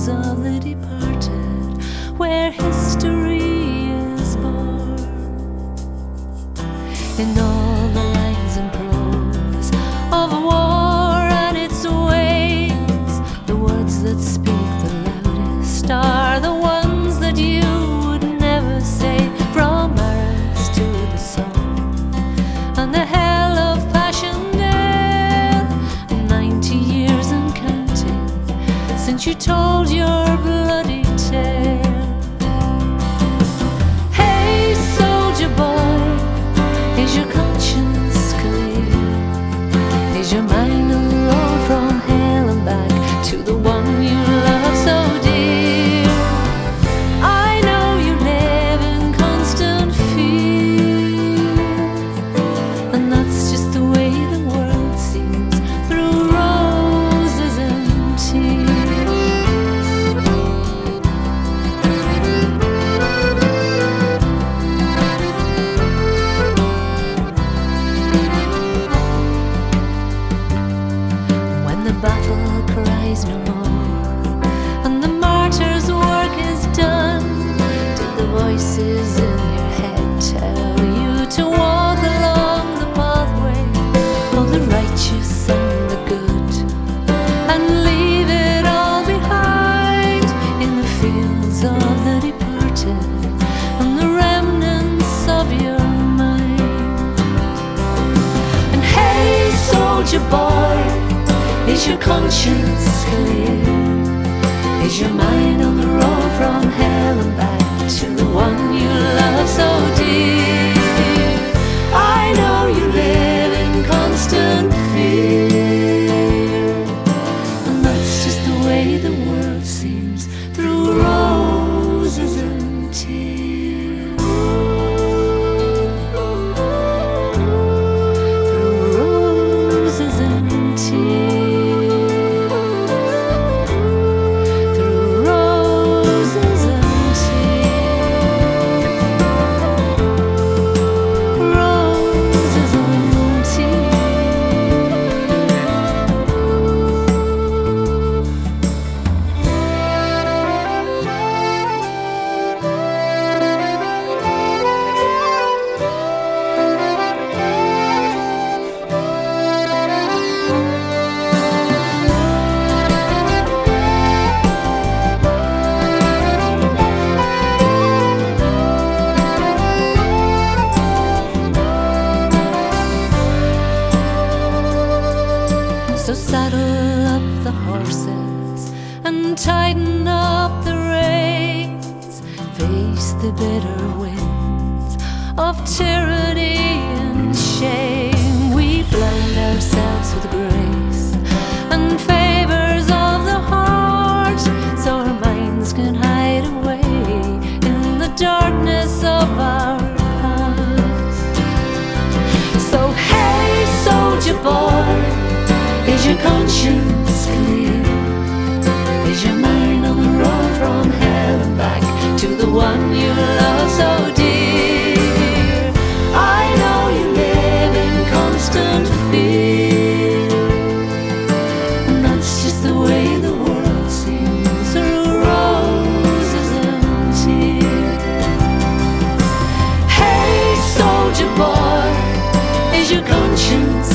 of the departed, where history is born. In all the lines and prose of war and its ways, the words that speak the loudest are the ones that you would never say. From Paris to the Somme and the hell of Passchendaele, 90 years and counting since you told your bloody tale. Hey, soldier boy, is your conscience clear? Is your mind on the road from hell and back to the one you love so dear? I know you live in constant fear, and that's just the way the world seems, through roses and tears. When the battle cries no more and the martyr's work is done, do the voices in your head tell you to walk along the pathway of the righteous and the good, and leave it all behind in the fields of the departed and the remnants of your mind? And hey, soldier boy, is your conscience clear? Is your mind on the road from hell and back to the one you love so dear? I know you live in constant fear, and that's just the way the world seems, through roses and tears. Through roses and tears. So saddle up the horses and tighten up the reins. Face the bitter winds of tyranny and shame. We blind ourselves with grace and favors of the heart, so our minds can hide away in the darkness of our past. So hey, soldier boy, is your conscience clear? Is your mind on the road from hell and back to the one you love so dear? I know you live in constant fear, and that's just the way the world seems, through roses and tears. Hey, soldier boy, is your conscience